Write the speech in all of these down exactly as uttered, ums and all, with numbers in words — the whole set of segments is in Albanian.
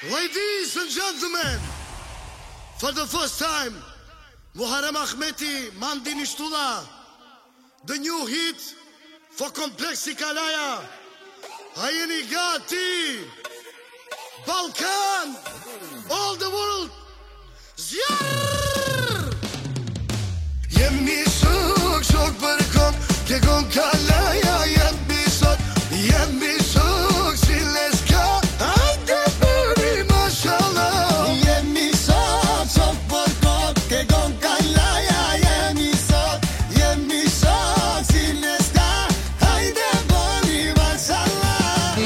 Ladies and gentlemen, for the first time, Muharrem Ahmeti, Mandin Ishtula, the new hit for Complexi Kalaya, Hayeni Gati, Balkan, all the world, Ziyar! Jemi shuk, shuk për kom, ke kon Kalaya, jemi sot, jemi shuk, si leska, hajde bëri mashallah. Jemi sot, shok për kom, ke kon Kalaya, jemi sot, jemi sot, si leska, hajde bëri mashallah.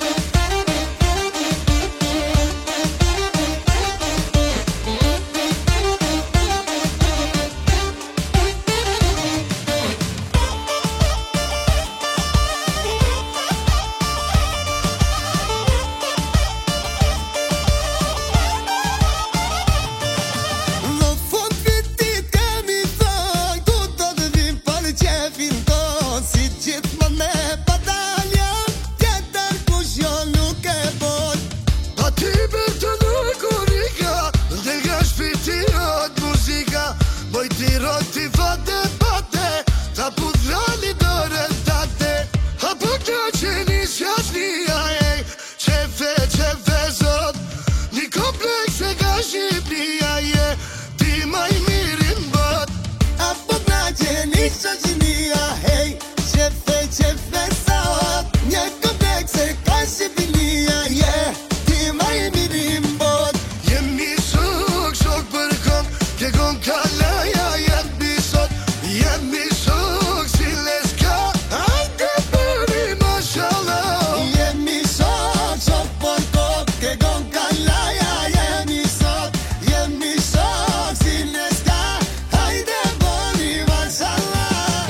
Ti vate bate, ta pudrali dore date, apo kjo që nisja shnia e, qefe, qefe zot, një kompleks e ka Shqipnia je, ti ma i mirin bot. Apo na që nisja shnia hej, qefe, qefe zot, një kompleks e ka Shqipnia je, ti ma i mirin bot. Jemi shuk, shuk për kom, ke kon Kalaya, jemi sot, jemi shuk, si leska, hajde bëri mashallah. Jemi sot, shok për kom, ke kon Kalaya, jemi sot, jemi sot, si leska, hajde bëri mashallah.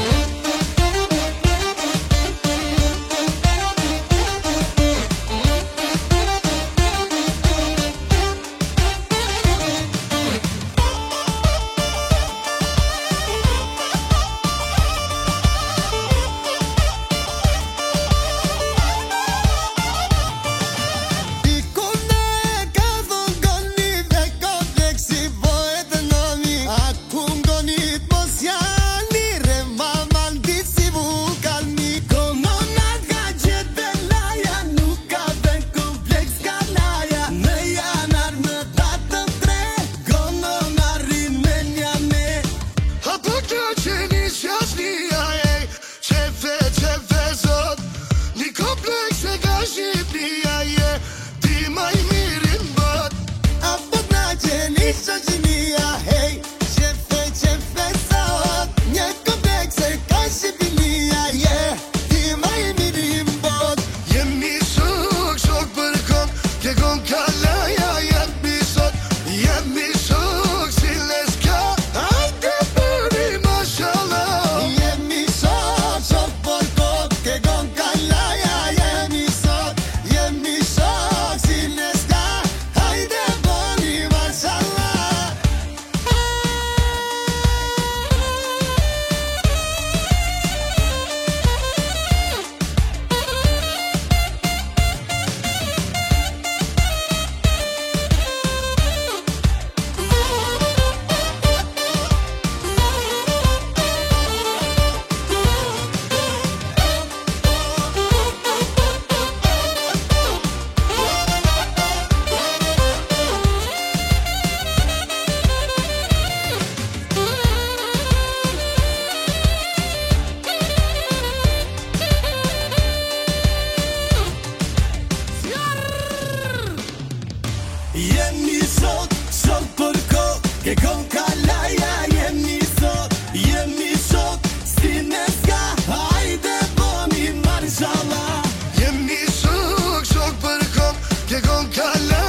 Apo kjo që nisja shnia e, qefe, qefe zot, një kompleks e ka Shqipnia je, ti ma i mirin bot. Apo na që nisja shnia hej, qefe, qefe zot, një kompleks e ka Shqipnia je, ti ma i mirin bot. Jemi shuk, shuk për kom, ke kon Kalaya, jemi sot, jemi shuk, si leska, hajde bëri mashallah. Jemi sot, shok për kom, ke kon Kalaya, jemi sot, jemi sot, si leska, hajde bëri mashallah. Jemi sot, shok për kohë, ke kon Kalaya, jemi sot, jemi sot, si neska, hajde bëni mashallah. Jemi shuk, shuk për kom, ke kon Kalaya.